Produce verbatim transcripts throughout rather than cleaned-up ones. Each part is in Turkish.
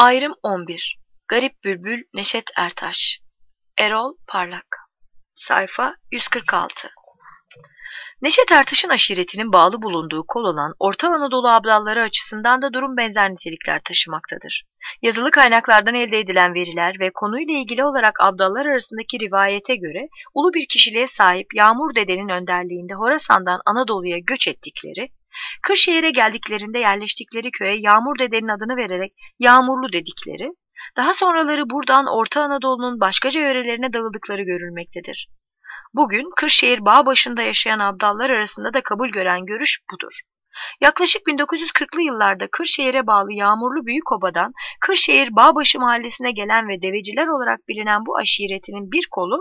Ayrım on bir. Garip Bülbül Neşet Ertaş. Erol Parlak. Sayfa yüz kırk altı. Neşet Ertaş'ın aşiretinin bağlı bulunduğu kol olan Orta Anadolu abdalları açısından da durum benzer nitelikler taşımaktadır. Yazılı kaynaklardan elde edilen veriler ve konuyla ilgili olarak abdallar arasındaki rivayete göre ulu bir kişiliğe sahip Yağmur Dede'nin önderliğinde Horasan'dan Anadolu'ya göç ettikleri, Kırşehir'e geldiklerinde yerleştikleri köye Yağmur Dede'nin adını vererek Yağmurlu dedikleri, daha sonraları buradan Orta Anadolu'nun başkaca yörelerine dağıldıkları görülmektedir. Bugün Kırşehir Bağbaşı'nda yaşayan abdallar arasında da kabul gören görüş budur. Yaklaşık bin dokuz yüz kırklı yıllarda Kırşehir'e bağlı Yağmurlu Büyükoba'dan Kırşehir Bağbaşı mahallesine gelen ve deveciler olarak bilinen bu aşiretinin bir kolu,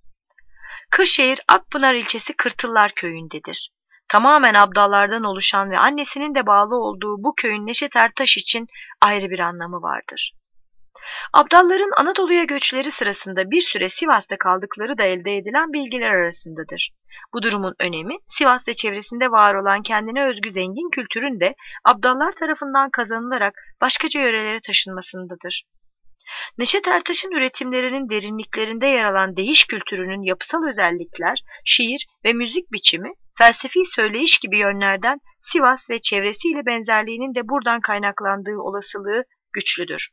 Kırşehir Akpınar ilçesi Kırtıllar köyündedir. Tamamen abdallardan oluşan ve annesinin de bağlı olduğu bu köyün Neşet Ertaş için ayrı bir anlamı vardır. Abdalların Anadolu'ya göçleri sırasında bir süre Sivas'ta kaldıkları da elde edilen bilgiler arasındadır. Bu durumun önemi, Sivas ve çevresinde var olan kendine özgü zengin kültürün de abdallar tarafından kazanılarak başkaca yörelere taşınmasındadır. Neşet Ertaş'ın üretimlerinin derinliklerinde yer alan değiş kültürünün yapısal özellikler, şiir ve müzik biçimi, felsefi söyleyiş gibi yönlerden Sivas ve çevresiyle benzerliğinin de buradan kaynaklandığı olasılığı güçlüdür.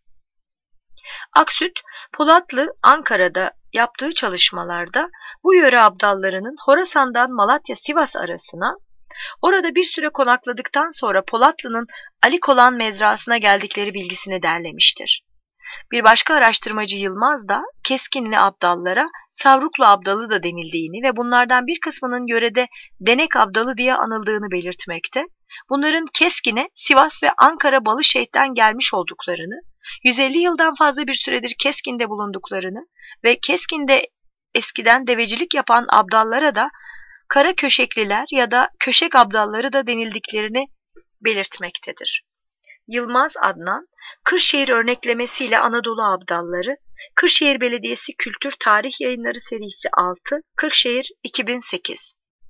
Aksüt, Polatlı, Ankara'da yaptığı çalışmalarda bu yöre abdallarının Horasan'dan Malatya-Sivas arasına, orada bir süre konakladıktan sonra Polatlı'nın Ali Kolan mezrasına geldikleri bilgisini derlemiştir. Bir başka araştırmacı Yılmaz da Keskinli abdallara Savruklu abdalı da denildiğini ve bunlardan bir kısmının yörede Denek abdalı diye anıldığını belirtmekte, bunların Keskin'e Sivas ve Ankara Balışehit'ten gelmiş olduklarını, yüz elli yıldan fazla bir süredir Keskin'de bulunduklarını ve Keskin'de eskiden devecilik yapan abdallara da Kara Köşekliler ya da Köşek abdalları da denildiklerini belirtmektedir. Yılmaz Adnan, Kırşehir örneklemesiyle Anadolu abdalları, Kırşehir Belediyesi Kültür Tarih Yayınları serisi altı, Kırşehir iki bin sekiz.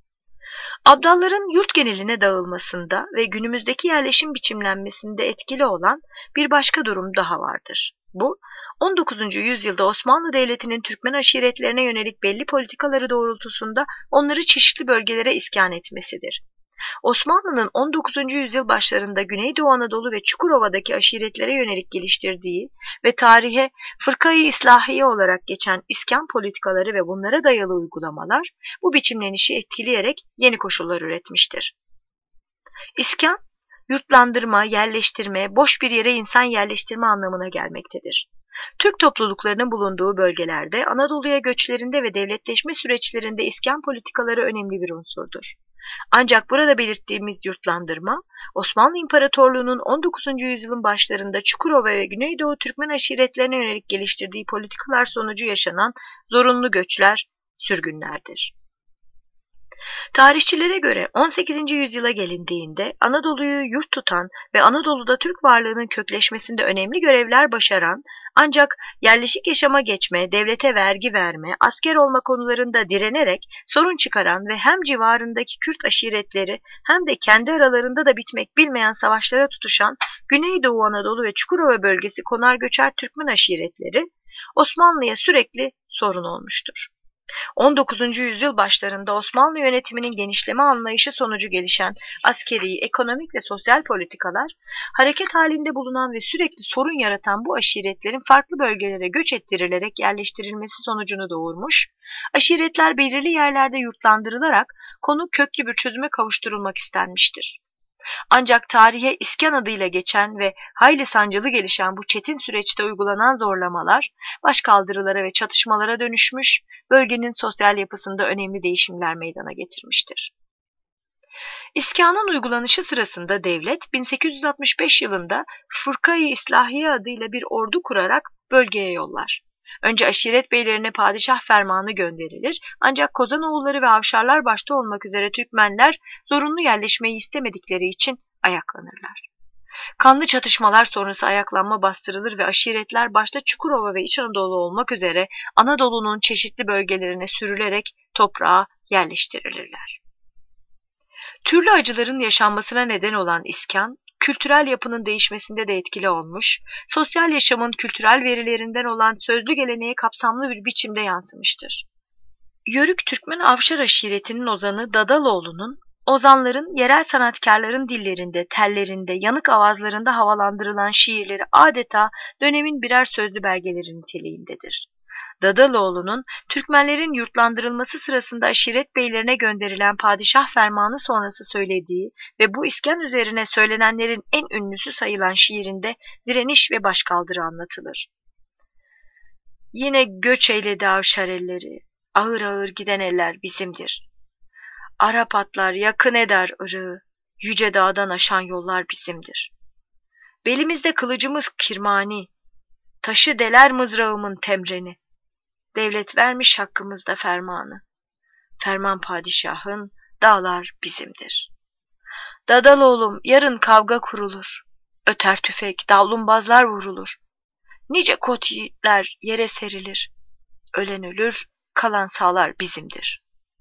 Abdalların yurt geneline dağılmasında ve günümüzdeki yerleşim biçimlenmesinde etkili olan bir başka durum daha vardır. Bu, on dokuzuncu yüzyılda Osmanlı Devleti'nin Türkmen aşiretlerine yönelik belli politikaları doğrultusunda onları çeşitli bölgelere iskan etmesidir. Osmanlı'nın on dokuzuncu yüzyıl başlarında Güneydoğu Anadolu ve Çukurova'daki aşiretlere yönelik geliştirdiği ve tarihe fırkayı İslahiye olarak geçen iskan politikaları ve bunlara dayalı uygulamalar bu biçimlenişi etkileyerek yeni koşullar üretmiştir. İskan, yurtlandırma, yerleştirme, boş bir yere insan yerleştirme anlamına gelmektedir. Türk topluluklarının bulunduğu bölgelerde Anadolu'ya göçlerinde ve devletleşme süreçlerinde iskan politikaları önemli bir unsurdur. Ancak burada belirttiğimiz yurtlandırma, Osmanlı İmparatorluğu'nun on dokuzuncu yüzyılın başlarında Çukurova ve Güneydoğu Türkmen aşiretlerine yönelik geliştirdiği politikalar sonucu yaşanan zorunlu göçler, sürgünlerdir. Tarihçilere göre on sekizinci yüzyıla gelindiğinde Anadolu'yu yurt tutan ve Anadolu'da Türk varlığının kökleşmesinde önemli görevler başaran, ancak yerleşik yaşama geçme, devlete vergi verme, asker olma konularında direnerek sorun çıkaran ve hem civarındaki Kürt aşiretleri hem de kendi aralarında da bitmek bilmeyen savaşlara tutuşan Güneydoğu Anadolu ve Çukurova bölgesi konar göçer Türkmen aşiretleri Osmanlı'ya sürekli sorun olmuştur. on dokuzuncu yüzyıl başlarında Osmanlı yönetiminin genişleme anlayışı sonucu gelişen askeri, ekonomik ve sosyal politikalar, hareket halinde bulunan ve sürekli sorun yaratan bu aşiretlerin farklı bölgelere göç ettirilerek yerleştirilmesi sonucunu doğurmuş, aşiretler belirli yerlerde yurtlandırılarak konu köklü bir çözüme kavuşturulmak istenmiştir. Ancak tarihe iskan adıyla geçen ve hayli sancılı gelişen bu çetin süreçte uygulanan zorlamalar, başkaldırılara ve çatışmalara dönüşmüş, bölgenin sosyal yapısında önemli değişimler meydana getirmiştir. İskanın uygulanışı sırasında devlet, bin sekiz yüz altmış beş yılında Fırkayı İslahiye adıyla bir ordu kurarak bölgeye yollar. Önce aşiret beylerine padişah fermanı gönderilir, ancak Kozanoğulları ve Avşarlar başta olmak üzere Türkmenler zorunlu yerleşmeyi istemedikleri için ayaklanırlar. Kanlı çatışmalar sonrası ayaklanma bastırılır ve aşiretler başta Çukurova ve İç Anadolu olmak üzere Anadolu'nun çeşitli bölgelerine sürülerek toprağa yerleştirilirler. Türlü acıların yaşanmasına neden olan iskan, kültürel yapının değişmesinde de etkili olmuş, sosyal yaşamın kültürel verilerinden olan sözlü geleneğe kapsamlı bir biçimde yansımıştır. Yörük Türkmen Avşar aşiretinin ozanı Dadaloğlu'nun, ozanların yerel sanatkarların dillerinde, tellerinde, yanık avazlarında havalandırılan şiirleri adeta dönemin birer sözlü belgeleri niteliğindedir. Dadaloğlu'nun Türkmenlerin yurtlandırılması sırasında aşiret beylerine gönderilen padişah fermanı sonrası söylediği ve bu iskan üzerine söylenenlerin en ünlüsü sayılan şiirinde direniş ve başkaldırı anlatılır. Yine göç eyledi avşar elleri, ağır ağır giden eller bizimdir. Arap atlar yakın eder ırığı, yüce dağdan aşan yollar bizimdir. Belimizde kılıcımız kirmani, taşı deler mızrağımın temreni. Devlet vermiş hakkımızda fermanı. Ferman padişahın, dağlar bizimdir. Dadaloğlum yarın kavga kurulur. Öter tüfek, davlumbazlar vurulur. Nice kot yiğitler yere serilir. Ölen ölür, kalan sağlar bizimdir.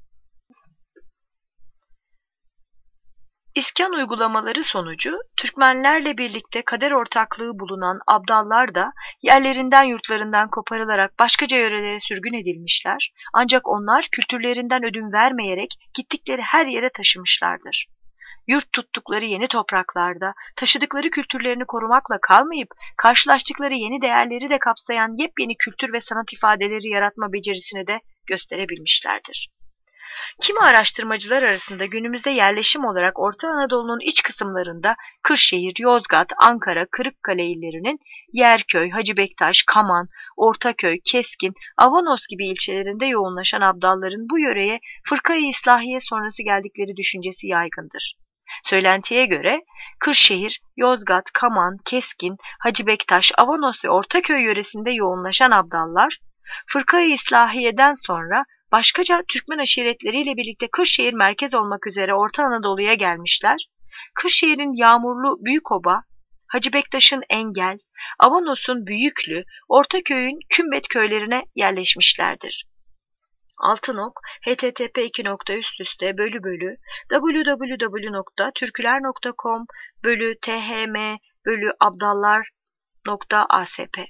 İskan uygulamaları sonucu Türkmenlerle birlikte kader ortaklığı bulunan abdallar da yerlerinden yurtlarından koparılarak başkaca yörelere sürgün edilmişler, ancak onlar kültürlerinden ödün vermeyerek gittikleri her yere taşımışlardır. Yurt tuttukları yeni topraklarda taşıdıkları kültürlerini korumakla kalmayıp karşılaştıkları yeni değerleri de kapsayan yepyeni kültür ve sanat ifadeleri yaratma becerisini de gösterebilmişlerdir. Kimi araştırmacılar arasında günümüzde yerleşim olarak Orta Anadolu'nun iç kısımlarında Kırşehir, Yozgat, Ankara, Kırıkkale illerinin Yerköy, Hacı Bektaş, Kaman, Ortaköy, Keskin, Avanos gibi ilçelerinde yoğunlaşan abdalların bu yöreye Fırka-i İslahiye sonrası geldikleri düşüncesi yaygındır. Söylentiye göre Kırşehir, Yozgat, Kaman, Keskin, Hacı Bektaş, Avanos ve Ortaköy yöresinde yoğunlaşan abdallar, Fırka-i İslahiye'den sonra başkaca Türkmen aşiretleriyle birlikte Kırşehir merkez olmak üzere Orta Anadolu'ya gelmişler. Kırşehir'in Yağmurlu Büyükoba, Hacı Bektaş'ın Engel, Avanos'un Büyüklü, Ortaköy'ün Kümbet köylerine yerleşmişlerdir. Altınok, h t t p iki nokta üst üste bölü bölü w w w nokta türküler nokta com bölü t h m bölü abdallar nokta a s p.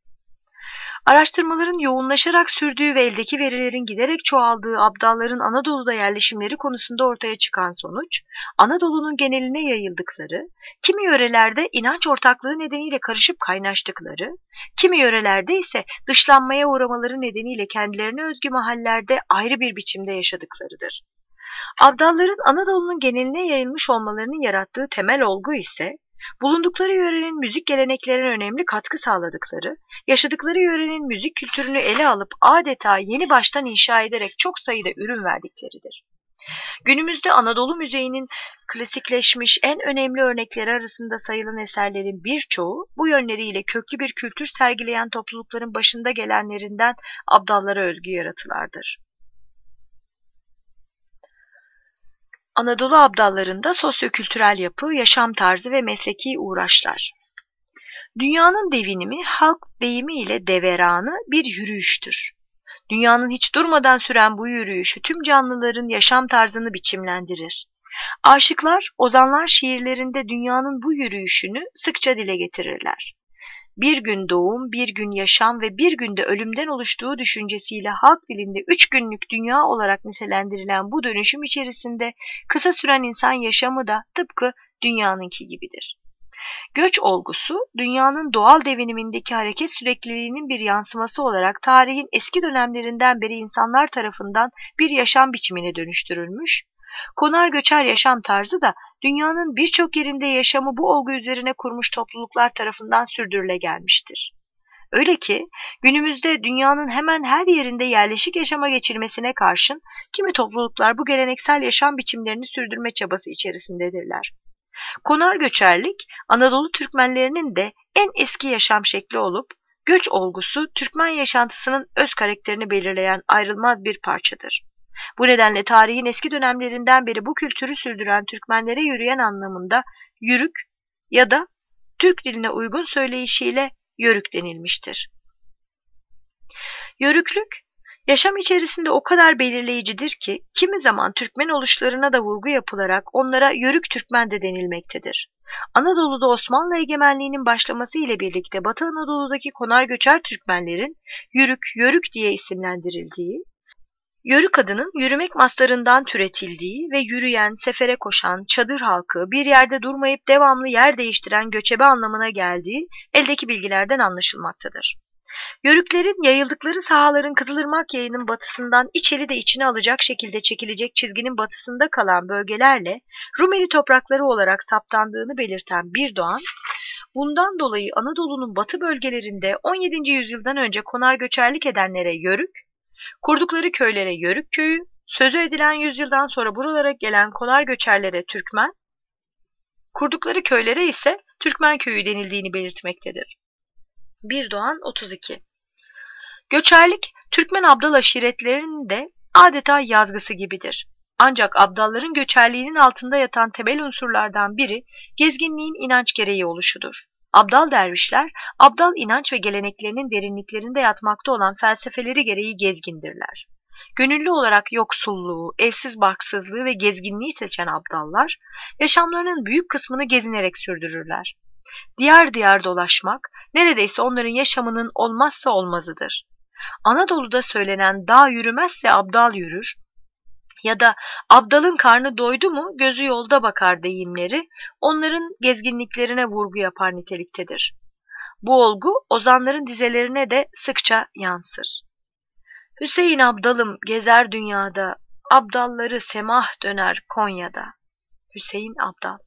Araştırmaların yoğunlaşarak sürdüğü ve eldeki verilerin giderek çoğaldığı abdalların Anadolu'da yerleşimleri konusunda ortaya çıkan sonuç, Anadolu'nun geneline yayıldıkları, kimi yörelerde inanç ortaklığı nedeniyle karışıp kaynaştıkları, kimi yörelerde ise dışlanmaya uğramaları nedeniyle kendilerine özgü mahallerde ayrı bir biçimde yaşadıklarıdır. Abdalların Anadolu'nun geneline yayılmış olmalarının yarattığı temel olgu ise, bulundukları yörenin müzik geleneklerine önemli katkı sağladıkları, yaşadıkları yörenin müzik kültürünü ele alıp adeta yeni baştan inşa ederek çok sayıda ürün verdikleridir. Günümüzde Anadolu müziğinin klasikleşmiş en önemli örnekleri arasında sayılan eserlerin birçoğu bu yönleriyle köklü bir kültür sergileyen toplulukların başında gelenlerinden abdallara özgü yaratılardır. Anadolu abdallarında sosyokültürel yapı, yaşam tarzı ve mesleki uğraşlar. Dünyanın devinimi halk deyimiyle deveranı bir yürüyüştür. Dünyanın hiç durmadan süren bu yürüyüşü tüm canlıların yaşam tarzını biçimlendirir. Aşıklar, ozanlar şiirlerinde dünyanın bu yürüyüşünü sıkça dile getirirler. Bir gün doğum, bir gün yaşam ve bir günde ölümden oluştuğu düşüncesiyle halk dilinde üç günlük dünya olarak nitelendirilen bu dönüşüm içerisinde kısa süren insan yaşamı da tıpkı dünyanınki gibidir. Göç olgusu, dünyanın doğal devinimindeki hareket sürekliliğinin bir yansıması olarak tarihin eski dönemlerinden beri insanlar tarafından bir yaşam biçimine dönüştürülmüş, konar göçer yaşam tarzı da dünyanın birçok yerinde yaşamı bu olgu üzerine kurmuş topluluklar tarafından sürdürüle gelmiştir. Öyle ki günümüzde dünyanın hemen her yerinde yerleşik yaşama geçilmesine karşın kimi topluluklar bu geleneksel yaşam biçimlerini sürdürme çabası içerisindedirler. Konar göçerlik Anadolu Türkmenlerinin de en eski yaşam şekli olup göç olgusu Türkmen yaşantısının öz karakterini belirleyen ayrılmaz bir parçadır. Bu nedenle tarihin eski dönemlerinden beri bu kültürü sürdüren Türkmenlere yürüyen anlamında yürük ya da Türk diline uygun söyleyişiyle yörük denilmiştir. Yörüklük, Yaşam içerisinde o kadar belirleyicidir ki kimi zaman Türkmen oluşlarına da vurgu yapılarak onlara Yörük Türkmen de denilmektedir. Anadolu'da Osmanlı egemenliğinin başlaması ile birlikte Batı Anadolu'daki konar göçer Türkmenlerin Yürük, Yörük diye isimlendirildiği, Yörük adının yürümek mastarından türetildiği ve yürüyen, sefere koşan, çadır halkı, bir yerde durmayıp devamlı yer değiştiren göçebe anlamına geldiği eldeki bilgilerden anlaşılmaktadır. Yörüklerin yayıldıkları sahaların Kızılırmak yayının batısından İçeli de içine alacak şekilde çekilecek çizginin batısında kalan bölgelerle Rumeli toprakları olarak saptandığını belirten bir doğan, bundan dolayı Anadolu'nun batı bölgelerinde on yedinci yüzyıldan önce konar göçerlik edenlere Yörük, kurdukları köylere Yörük köyü, sözü edilen yüzyıldan sonra buralara gelen konar göçerlere Türkmen, kurdukları köylere ise Türkmen köyü denildiğini belirtmektedir. Bir Doğan otuz iki. Göçerlik, Türkmen abdal aşiretlerinin de adeta yazgısı gibidir. Ancak abdalların göçerliğinin altında yatan temel unsurlardan biri gezginliğin inanç gereği oluşudur. Abdal dervişler, abdal inanç ve geleneklerinin derinliklerinde yatmakta olan felsefeleri gereği gezgindirler. Gönüllü olarak yoksulluğu, evsiz barksızlığı ve gezginliği seçen abdallar, yaşamlarının büyük kısmını gezinerek sürdürürler. Diyar diyar dolaşmak, neredeyse onların yaşamının olmazsa olmazıdır. Anadolu'da söylenen dağ yürümezse abdal yürür ya da abdalın karnı doydu mu gözü yolda bakar deyimleri onların gezginliklerine vurgu yapar niteliktedir. Bu olgu ozanların dizelerine de sıkça yansır. Hüseyin abdalım gezer dünyada, abdalları semah döner Konya'da. Hüseyin Abdal.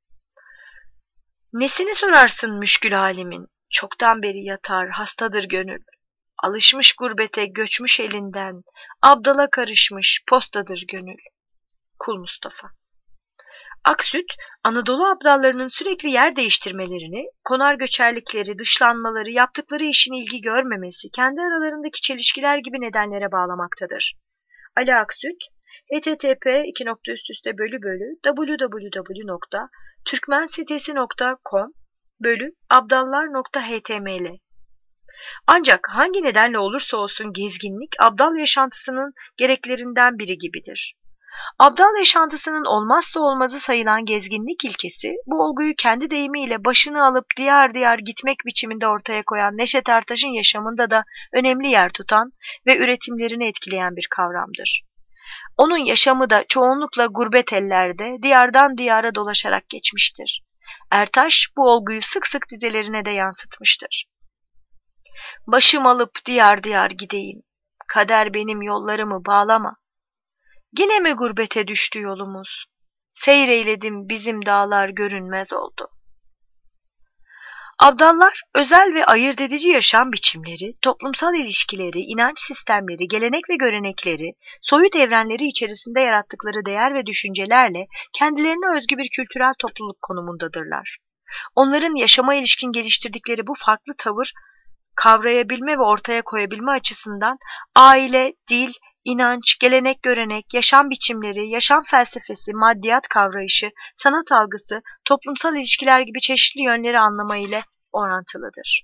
Nesini sorarsın müşkül halimin, çoktan beri yatar hastadır gönül. Alışmış gurbete göçmüş elinden, abdala karışmış postadır gönül. Kul Mustafa. Aksüt, Anadolu abdallarının sürekli yer değiştirmelerini, konar göçerlikleri, dışlanmaları, yaptıkları işin ilgi görmemesi, kendi aralarındaki çelişkiler gibi nedenlere bağlamaktadır. Ali Aksüt, h t t p iki nokta üst üste bölü bölü w w w nokta türkmensitesi nokta com bölü abdallar nokta h t m l. Ancak hangi nedenle olursa olsun gezginlik abdal yaşantısının gereklerinden biri gibidir. Abdal yaşantısının olmazsa olmazı sayılan gezginlik ilkesi, bu olguyu kendi deyimiyle başını alıp diyar diyar gitmek biçiminde ortaya koyan Neşet Ertaş'ın yaşamında da önemli yer tutan ve üretimlerini etkileyen bir kavramdır. Onun yaşamı da çoğunlukla gurbet ellerde, diyardan diyara dolaşarak geçmiştir. Ertaş bu olguyu sık sık dizelerine de yansıtmıştır. Başım alıp diyar diyar gideyim, kader benim yollarımı bağlama. Yine mi gurbete düştü yolumuz? Seyreyledim bizim dağlar görünmez oldu. Abdallar, özel ve ayırt edici yaşam biçimleri, toplumsal ilişkileri, inanç sistemleri, gelenek ve görenekleri, soyut evrenleri içerisinde yarattıkları değer ve düşüncelerle kendilerine özgü bir kültürel topluluk konumundadırlar. Onların yaşama ilişkin geliştirdikleri bu farklı tavır, kavrayabilme ve ortaya koyabilme açısından aile, dil, inanç, gelenek, görenek, yaşam biçimleri, yaşam felsefesi, maddiyat kavrayışı, sanat algısı, toplumsal ilişkiler gibi çeşitli yönleri anlama ile orantılıdır.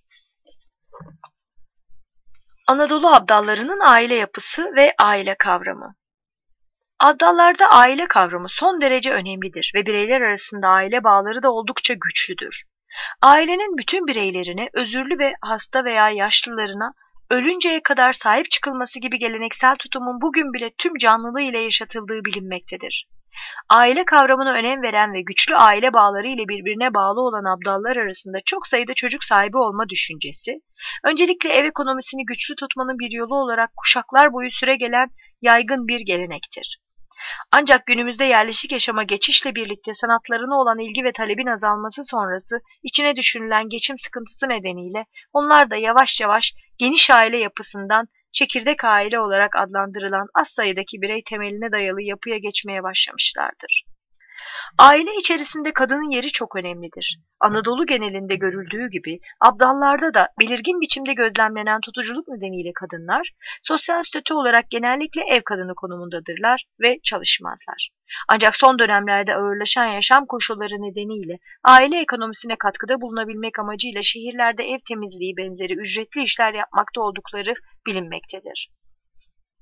Anadolu abdallarının aile yapısı ve aile kavramı. Abdallarda aile kavramı son derece önemlidir ve bireyler arasında aile bağları da oldukça güçlüdür. Ailenin bütün bireylerine, özürlü ve hasta veya yaşlılarına ölünceye kadar sahip çıkılması gibi geleneksel tutumun bugün bile tüm canlılığı ile yaşatıldığı bilinmektedir. Aile kavramına önem veren ve güçlü aile bağları ile birbirine bağlı olan abdallar arasında çok sayıda çocuk sahibi olma düşüncesi, öncelikle ev ekonomisini güçlü tutmanın bir yolu olarak kuşaklar boyu süregelen yaygın bir gelenektir. Ancak günümüzde yerleşik yaşama geçişle birlikte sanatlarına olan ilgi ve talebin azalması sonrası içine düşünülen geçim sıkıntısı nedeniyle onlar da yavaş yavaş geniş aile yapısından çekirdek aile olarak adlandırılan az sayıdaki birey temeline dayalı yapıya geçmeye başlamışlardır. Aile içerisinde kadının yeri çok önemlidir. Anadolu genelinde görüldüğü gibi abdallarda da belirgin biçimde gözlemlenen tutuculuk nedeniyle kadınlar sosyal statü olarak genellikle ev kadını konumundadırlar ve çalışmazlar. Ancak son dönemlerde ağırlaşan yaşam koşulları nedeniyle aile ekonomisine katkıda bulunabilmek amacıyla şehirlerde ev temizliği benzeri ücretli işler yapmakta oldukları bilinmektedir.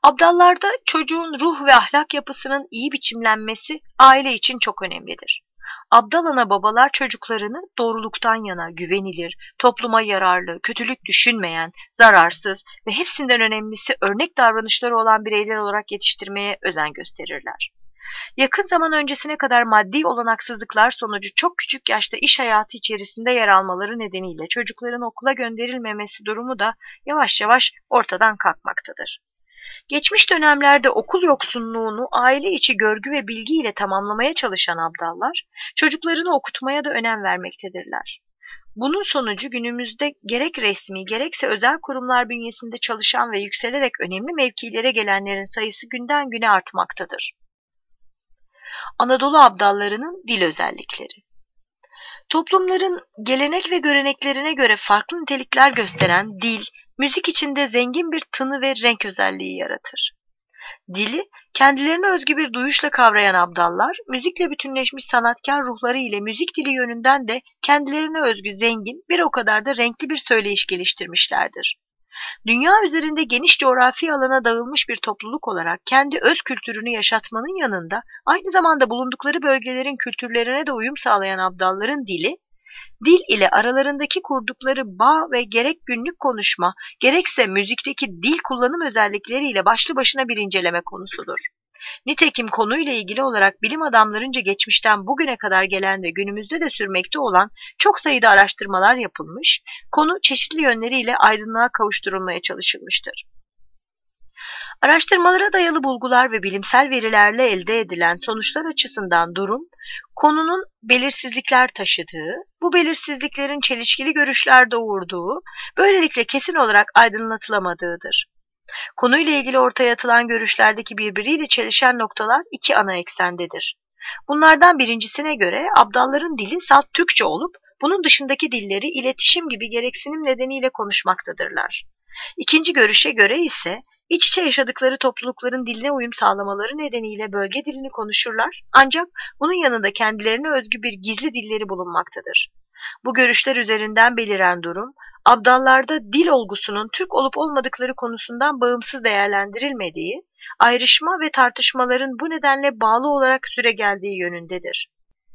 Abdallarda çocuğun ruh ve ahlak yapısının iyi biçimlenmesi aile için çok önemlidir. Abdal ana babalar çocuklarını doğruluktan yana, güvenilir, topluma yararlı, kötülük düşünmeyen, zararsız ve hepsinden önemlisi örnek davranışları olan bireyler olarak yetiştirmeye özen gösterirler. Yakın zaman öncesine kadar maddi olanaksızlıklar sonucu çok küçük yaşta iş hayatı içerisinde yer almaları nedeniyle çocukların okula gönderilmemesi durumu da yavaş yavaş ortadan kalkmaktadır. Geçmiş dönemlerde okul yoksunluğunu aile içi görgü ve bilgi ile tamamlamaya çalışan abdallar, çocuklarını okutmaya da önem vermektedirler. Bunun sonucu günümüzde gerek resmi gerekse özel kurumlar bünyesinde çalışan ve yükselerek önemli mevkilere gelenlerin sayısı günden güne artmaktadır. Anadolu abdallarının dil özellikleri. Toplumların gelenek ve göreneklerine göre farklı nitelikler gösteren dil, müzik içinde zengin bir tını ve renk özelliği yaratır. Dili, kendilerine özgü bir duyuşla kavrayan abdallar, müzikle bütünleşmiş sanatkar ruhları ile müzik dili yönünden de kendilerine özgü zengin, bir o kadar da renkli bir söyleyiş geliştirmişlerdir. Dünya üzerinde geniş coğrafi alana dağılmış bir topluluk olarak kendi öz kültürünü yaşatmanın yanında aynı zamanda bulundukları bölgelerin kültürlerine de uyum sağlayan abdalların dili, dil ile aralarındaki kurdukları bağ ve gerek günlük konuşma, gerekse müzikteki dil kullanım özellikleriyle başlı başına bir inceleme konusudur. Nitekim konuyla ilgili olarak bilim adamlarınca geçmişten bugüne kadar gelen ve günümüzde de sürmekte olan çok sayıda araştırmalar yapılmış, konu çeşitli yönleriyle aydınlığa kavuşturulmaya çalışılmıştır. Araştırmalara dayalı bulgular ve bilimsel verilerle elde edilen sonuçlar açısından durum, konunun belirsizlikler taşıdığı, bu belirsizliklerin çelişkili görüşler doğurduğu, böylelikle kesin olarak aydınlatılamadığıdır. Konuyla ilgili ortaya atılan görüşlerdeki birbiriyle çelişen noktalar iki ana eksendedir. Bunlardan birincisine göre abdalların dili salt Türkçe olup, bunun dışındaki dilleri iletişim gibi gereksinim nedeniyle konuşmaktadırlar. İkinci görüşe göre ise iç içe yaşadıkları toplulukların diline uyum sağlamaları nedeniyle bölge dilini konuşurlar, ancak bunun yanında kendilerine özgü bir gizli dilleri bulunmaktadır. Bu görüşler üzerinden beliren durum, abdallarda dil olgusunun Türk olup olmadıkları konusundan bağımsız değerlendirilmediği, ayrışma ve tartışmaların bu nedenle bağlı olarak süregeldiği yönündedir.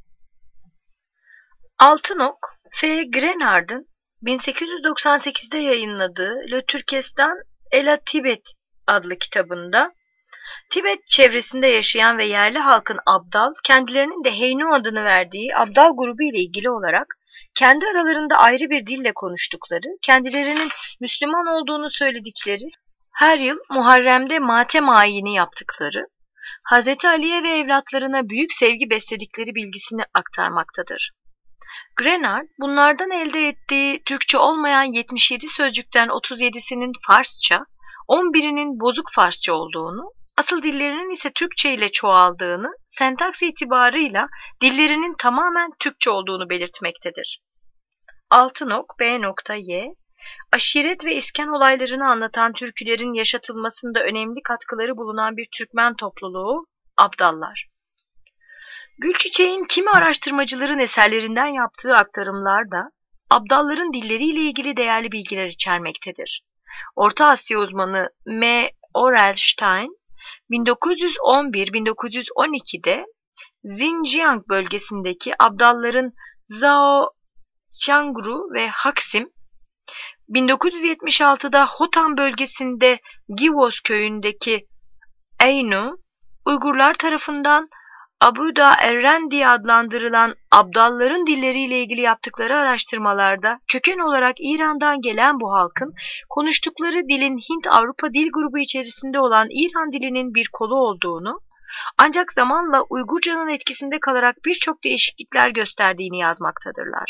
Altınok, F. Grenard'ın bin sekiz yüz doksan sekizde yayınladığı Le Türkestan et la Tibet adlı kitabında, Tibet çevresinde yaşayan ve yerli halkın abdal, kendilerinin de Heynu adını verdiği abdal grubu ile ilgili olarak kendi aralarında ayrı bir dille konuştukları, kendilerinin Müslüman olduğunu söyledikleri, her yıl Muharrem'de matem ayini yaptıkları, Hazreti Ali'ye ve evlatlarına büyük sevgi besledikleri bilgisini aktarmaktadır. Grenard, bunlardan elde ettiği Türkçe olmayan yetmiş yedi sözcükten otuz yedisinin Farsça, on birinin bozuk Farsça olduğunu, asıl dillerinin ise Türkçe ile çoğaldığını, sentaks itibarıyla dillerinin tamamen Türkçe olduğunu belirtmektedir. Altınok, B.Y, aşiret ve iskan olaylarını anlatan türkülerin yaşatılmasında önemli katkıları bulunan bir Türkmen topluluğu, Abdallar. Gülçiçek'in kimi araştırmacıların eserlerinden yaptığı aktarımlar da Abdalların dilleriyle ilgili değerli bilgiler içermektedir. Orta Asya uzmanı M. Orelstein, bin dokuz yüz on bir bin dokuz yüz on iki'de Xinjiang bölgesindeki Abdalların Zhao, Xiangru ve Haksim, bin dokuz yüz yetmiş altı'da Hotan bölgesinde Givos köyündeki Aynu, Uygurlar tarafından Abuda Erren diye adlandırılan Abdalların dilleriyle ilgili yaptıkları araştırmalarda köken olarak İran'dan gelen bu halkın konuştukları dilin Hint-Avrupa dil grubu içerisinde olan İran dilinin bir kolu olduğunu, ancak zamanla Uygurcanın etkisinde kalarak birçok değişiklikler gösterdiğini yazmaktadırlar.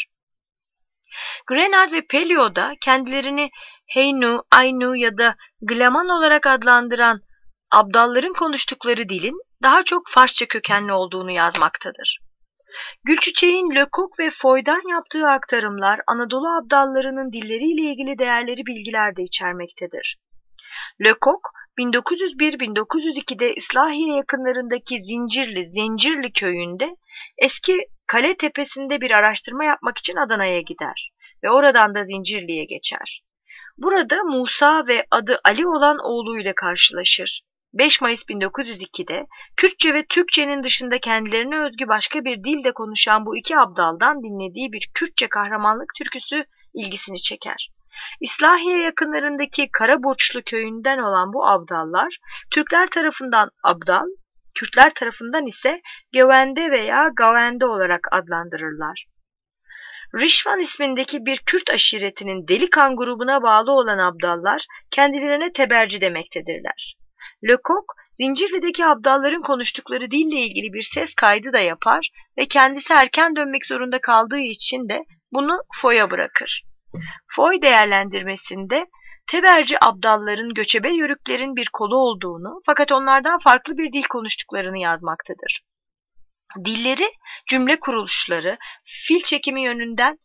Grenard ve Pelliot da kendilerini Heynu, Aynu ya da Glaman olarak adlandıran Abdalların konuştukları dilin daha çok Farsça kökenli olduğunu yazmaktadır. Gülçiçek'in Lecoq ve Foy'dan yaptığı aktarımlar Anadolu Abdallarının dilleriyle ilgili değerleri bilgiler de içermektedir. Lecoq, bin dokuz yüz bir bin dokuz yüz iki'de İslahiye yakınlarındaki Zincirli, Zencirli köyünde eski kale tepesinde bir araştırma yapmak için Adana'ya gider ve oradan da Zincirli'ye geçer. Burada Musa ve adı Ali olan oğluyla karşılaşır. beş Mayıs bin dokuz yüz ikide Kürtçe ve Türkçenin dışında kendilerine özgü başka bir dilde konuşan bu iki abdaldan dinlediği bir Kürtçe kahramanlık türküsü ilgisini çeker. İslahiye yakınlarındaki Karaburçlu köyünden olan bu abdallar, Türkler tarafından abdal, Kürtler tarafından ise Gövende veya Gavende olarak adlandırırlar. Rişvan ismindeki bir Kürt aşiretinin Delikan grubuna bağlı olan abdallar kendilerine teberci demektedirler. Lecoq, Zincirli'deki abdalların konuştukları dille ilgili bir ses kaydı da yapar ve kendisi erken dönmek zorunda kaldığı için de bunu Foy'a bırakır. Foy değerlendirmesinde teberci abdalların göçebe yörüklerin bir kolu olduğunu fakat onlardan farklı bir dil konuştuklarını yazmaktadır. Dilleri, cümle kuruluşları, fiil çekimi yönünden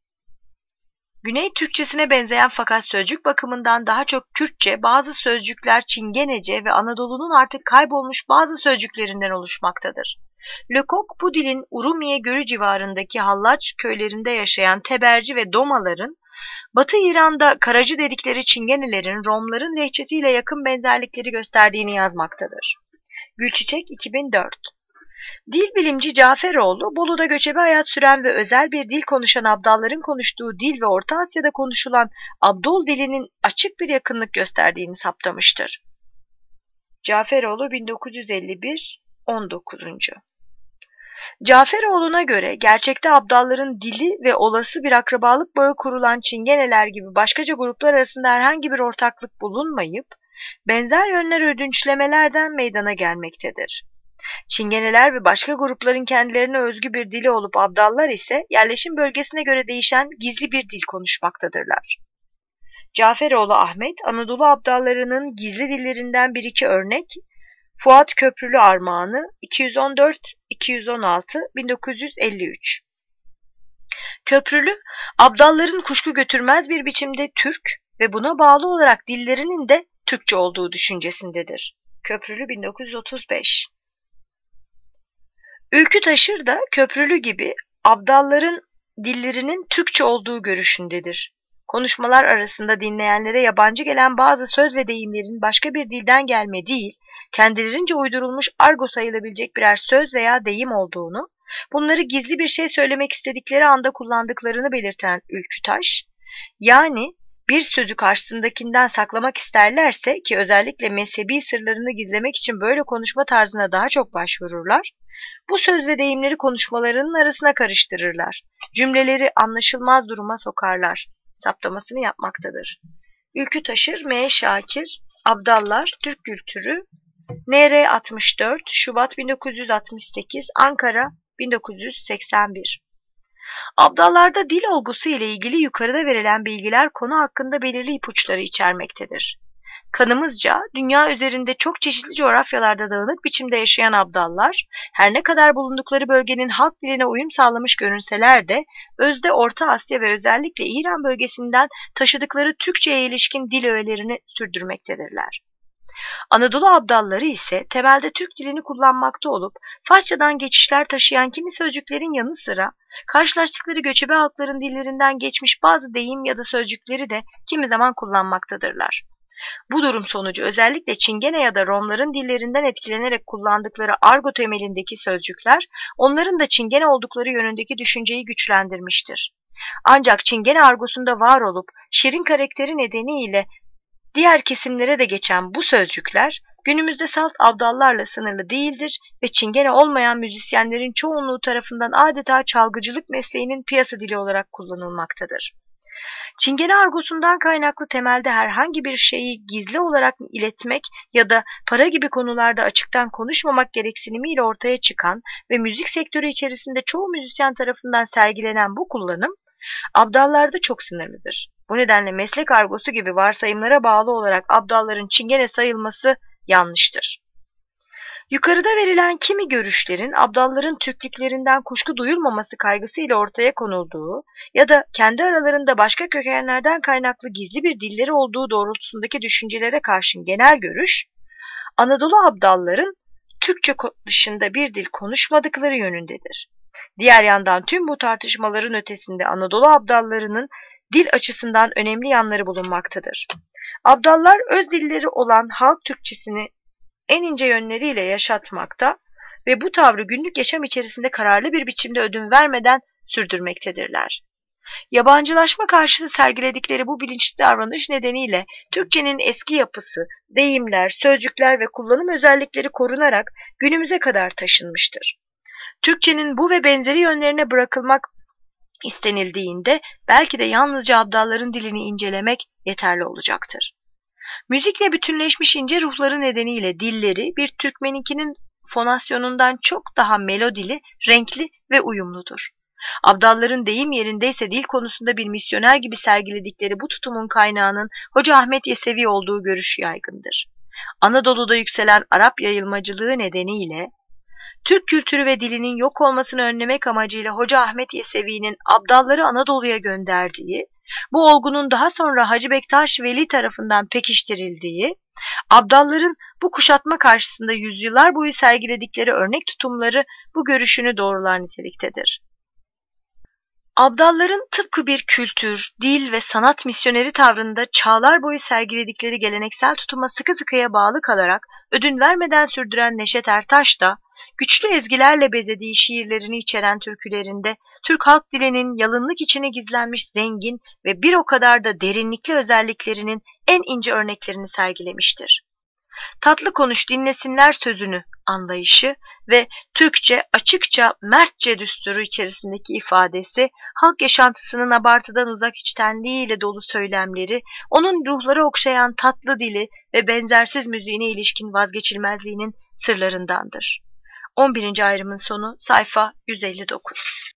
Güney Türkçesine benzeyen fakat sözcük bakımından daha çok Kürtçe, bazı sözcükler Çingenece ve Anadolu'nun artık kaybolmuş bazı sözcüklerinden oluşmaktadır. Lecoq bu dilin Urumiye Gölü civarındaki Hallaç köylerinde yaşayan Teberci ve Domaların, Batı İran'da Karacı dedikleri Çingenelerin Romların lehçesiyle yakın benzerlikleri gösterdiğini yazmaktadır. Gülçiçek iki bin dört. Dil bilimci Caferoğlu, Bolu'da göçebe hayat süren ve özel bir dil konuşan abdalların konuştuğu dil ve Orta Asya'da konuşulan Abdol dilinin açık bir yakınlık gösterdiğini saptamıştır. Caferoğlu bin dokuz yüz elli bir, on dokuzuncu. Caferoğlu'na göre gerçekte abdalların dili ve olası bir akrabalık bağı kurulan Çingeneler gibi başkaca gruplar arasında herhangi bir ortaklık bulunmayıp, benzer yönler ödünçlemelerden meydana gelmektedir. Çingeneler ve başka grupların kendilerine özgü bir dili olup abdallar ise yerleşim bölgesine göre değişen gizli bir dil konuşmaktadırlar. Caferoğlu Ahmet, Anadolu abdallarının gizli dillerinden bir iki örnek, Fuat Köprülü Armağanı iki yüz on dört iki yüz on altı bin dokuz yüz elli üç. Köprülü, abdalların kuşku götürmez bir biçimde Türk ve buna bağlı olarak dillerinin de Türkçe olduğu düşüncesindedir. Köprülü bin dokuz yüz otuz beş. Ülkü Taşır da Köprülü gibi abdalların dillerinin Türkçe olduğu görüşündedir. Konuşmalar arasında dinleyenlere yabancı gelen bazı söz ve deyimlerin başka bir dilden gelme değil, kendilerince uydurulmuş argo sayılabilecek birer söz veya deyim olduğunu, bunları gizli bir şey söylemek istedikleri anda kullandıklarını belirten Ülkütaş, yani bir sözü karşısındakinden saklamak isterlerse ki özellikle mezhebi sırlarını gizlemek için böyle konuşma tarzına daha çok başvururlar, bu söz ve deyimleri konuşmalarının arasına karıştırırlar, cümleleri anlaşılmaz duruma sokarlar, saptamasını yapmaktadır. Ülkü Taşır, M. Şakir, Abdallar, Türk Kültürü, N R altmış dört, Şubat bin dokuz yüz altmış sekiz, Ankara bin dokuz yüz seksen bir. Abdallarda dil olgusu ile ilgili yukarıda verilen bilgiler konu hakkında belirli ipuçları içermektedir. Kanımızca dünya üzerinde çok çeşitli coğrafyalarda dağınık biçimde yaşayan abdallar, her ne kadar bulundukları bölgenin halk diline uyum sağlamış görünseler de, özde Orta Asya ve özellikle İran bölgesinden taşıdıkları Türkçe'ye ilişkin dil öğelerini sürdürmektedirler. Anadolu abdalları ise temelde Türk dilini kullanmakta olup, Farsçadan geçişler taşıyan kimi sözcüklerin yanı sıra, karşılaştıkları göçebe halkların dillerinden geçmiş bazı deyim ya da sözcükleri de kimi zaman kullanmaktadırlar. Bu durum sonucu özellikle Çingene ya da Romların dillerinden etkilenerek kullandıkları argo temelindeki sözcükler, onların da Çingene oldukları yönündeki düşünceyi güçlendirmiştir. Ancak Çingene argosunda var olup, şirin karakteri nedeniyle diğer kesimlere de geçen bu sözcükler, günümüzde salt abdallarla sınırlı değildir ve Çingene olmayan müzisyenlerin çoğunluğu tarafından adeta çalgıcılık mesleğinin piyasa dili olarak kullanılmaktadır. Çingene argosundan kaynaklı temelde herhangi bir şeyi gizli olarak iletmek ya da para gibi konularda açıktan konuşmamak gereksinimiyle ortaya çıkan ve müzik sektörü içerisinde çoğu müzisyen tarafından sergilenen bu kullanım, abdallarda çok sınırlıdır. Bu nedenle meslek argosu gibi varsayımlara bağlı olarak abdalların Çingene sayılması yanlıştır. Yukarıda verilen kimi görüşlerin abdalların Türklüklerinden kuşku duyulmaması kaygısıyla ortaya konulduğu ya da kendi aralarında başka kökenlerden kaynaklı gizli bir dilleri olduğu doğrultusundaki düşüncelere karşın genel görüş, Anadolu abdalların Türkçe dışında bir dil konuşmadıkları yönündedir. Diğer yandan tüm bu tartışmaların ötesinde Anadolu abdallarının dil açısından önemli yanları bulunmaktadır. Abdallar öz dilleri olan halk Türkçesini en ince yönleriyle yaşatmakta ve bu tavrı günlük yaşam içerisinde kararlı bir biçimde ödün vermeden sürdürmektedirler. Yabancılaşma karşıtı sergiledikleri bu bilinçli davranış nedeniyle Türkçenin eski yapısı, deyimler, sözcükler ve kullanım özellikleri korunarak günümüze kadar taşınmıştır. Türkçenin bu ve benzeri yönlerine bırakılmak istenildiğinde belki de yalnızca abdalların dilini incelemek yeterli olacaktır. Müzikle bütünleşmiş ince ruhları nedeniyle dilleri bir Türkmeninkinin fonasyonundan çok daha melodili, renkli ve uyumludur. Abdalların deyim yerindeyse dil konusunda bir misyoner gibi sergiledikleri bu tutumun kaynağının Hoca Ahmet Yesevi olduğu görüşü yaygındır. Anadolu'da yükselen Arap yayılmacılığı nedeniyle Türk kültürü ve dilinin yok olmasını önlemek amacıyla Hoca Ahmet Yesevi'nin Abdalları Anadolu'ya gönderdiği, bu olgunun daha sonra Hacı Bektaş Veli tarafından pekiştirildiği, Abdalların bu kuşatma karşısında yüzyıllar boyu sergiledikleri örnek tutumları bu görüşünü doğrular niteliktedir. Abdalların tıpkı bir kültür, dil ve sanat misyoneri tavrında çağlar boyu sergiledikleri geleneksel tutuma sıkı sıkıya bağlı kalarak ödün vermeden sürdüren Neşet Ertaş da, güçlü ezgilerle bezediği şiirlerini içeren türkülerinde Türk halk dilinin yalınlık içine gizlenmiş zengin ve bir o kadar da derinlikli özelliklerinin en ince örneklerini sergilemiştir. Tatlı konuş dinlesinler sözünü anlayışı ve Türkçe açıkça mertçe düsturu içerisindeki ifadesi, halk yaşantısının abartıdan uzak içtenliğiyle dolu söylemleri, onun ruhları okşayan tatlı dili ve benzersiz müziğine ilişkin vazgeçilmezliğinin sırlarındandır. on birinci ayrımın sonu sayfa yüz elli dokuz.